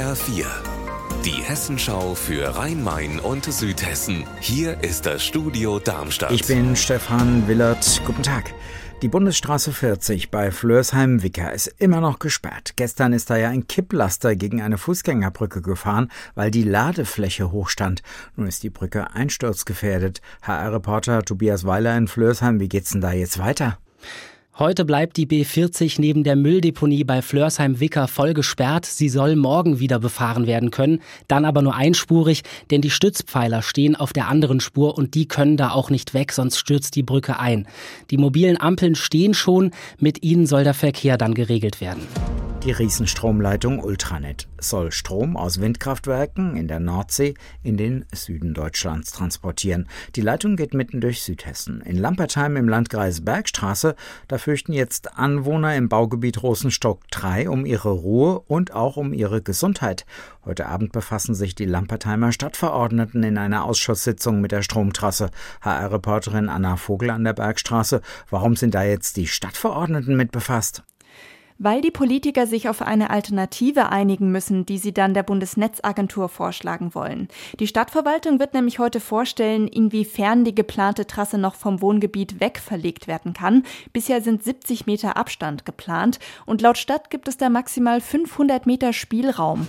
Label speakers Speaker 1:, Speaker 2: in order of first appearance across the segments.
Speaker 1: HR4, die Hessenschau für Rhein-Main und Südhessen. Hier ist das Studio Darmstadt.
Speaker 2: Ich bin Stefan Willert. Guten Tag. Die Bundesstraße 40 bei Flörsheim-Wicker ist immer noch gesperrt. Gestern ist da ja ein Kipplaster gegen eine Fußgängerbrücke gefahren, weil die Ladefläche hoch stand. Nun ist die Brücke einsturzgefährdet. HR-Reporter Tobias Weiler in Flörsheim, wie geht's denn da jetzt weiter?
Speaker 3: Heute bleibt die B40 neben der Mülldeponie bei Flörsheim-Wicker voll gesperrt. Sie soll morgen wieder befahren werden können, dann aber nur einspurig, denn die Stützpfeiler stehen auf der anderen Spur und die können da auch nicht weg, sonst stürzt die Brücke ein. Die mobilen Ampeln stehen schon, mit ihnen soll der Verkehr dann geregelt werden.
Speaker 2: Die Riesenstromleitung Ultranet soll Strom aus Windkraftwerken in der Nordsee in den Süden Deutschlands transportieren. Die Leitung geht mitten durch Südhessen. In Lampertheim im Landkreis Bergstraße, da fürchten jetzt Anwohner im Baugebiet Rosenstock 3 um ihre Ruhe und auch um ihre Gesundheit. Heute Abend befassen sich die Lampertheimer Stadtverordneten in einer Ausschusssitzung mit der Stromtrasse. HR-Reporterin Anna Vogel an der Bergstraße. Warum sind da jetzt die Stadtverordneten mit befasst?
Speaker 4: Weil die Politiker sich auf eine Alternative einigen müssen, die sie dann der Bundesnetzagentur vorschlagen wollen. Die Stadtverwaltung wird nämlich heute vorstellen, inwiefern die geplante Trasse noch vom Wohngebiet weg verlegt werden kann. Bisher sind 70 Meter Abstand geplant und laut Stadt gibt es da maximal 500 Meter Spielraum.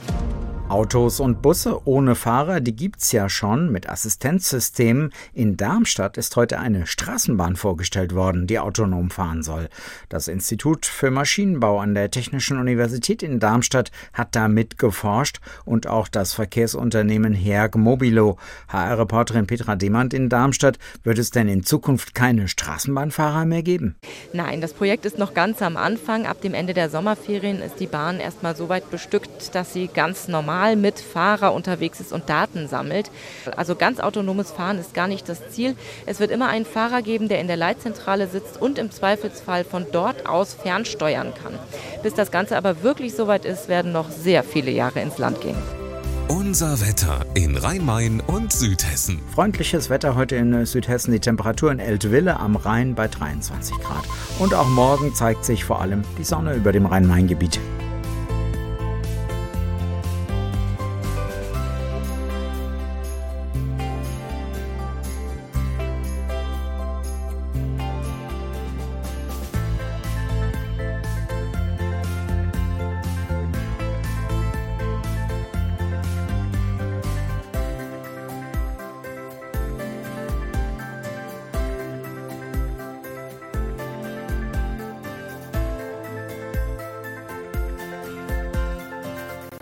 Speaker 2: Autos und Busse ohne Fahrer, die gibt's ja schon mit Assistenzsystemen. In Darmstadt ist heute eine Straßenbahn vorgestellt worden, die autonom fahren soll. Das Institut für Maschinenbau an der Technischen Universität in Darmstadt hat da mitgeforscht und auch das Verkehrsunternehmen Herg Mobilo. HR-Reporterin Petra Demand in Darmstadt, wird es denn in Zukunft keine Straßenbahnfahrer mehr geben?
Speaker 5: Nein, das Projekt ist noch ganz am Anfang. Ab dem Ende der Sommerferien ist die Bahn erstmal so weit bestückt, dass sie ganz normal mit Fahrer unterwegs ist und Daten sammelt. Also ganz autonomes Fahren ist gar nicht das Ziel. Es wird immer einen Fahrer geben, der in der Leitzentrale sitzt und im Zweifelsfall von dort aus fernsteuern kann. Bis das Ganze aber wirklich soweit ist, werden noch sehr viele Jahre ins Land gehen.
Speaker 1: Unser Wetter in Rhein-Main und Südhessen.
Speaker 2: Freundliches Wetter heute in Südhessen. Die Temperatur in Eltville am Rhein bei 23 Grad. Und auch morgen zeigt sich vor allem die Sonne über dem Rhein-Main-Gebiet.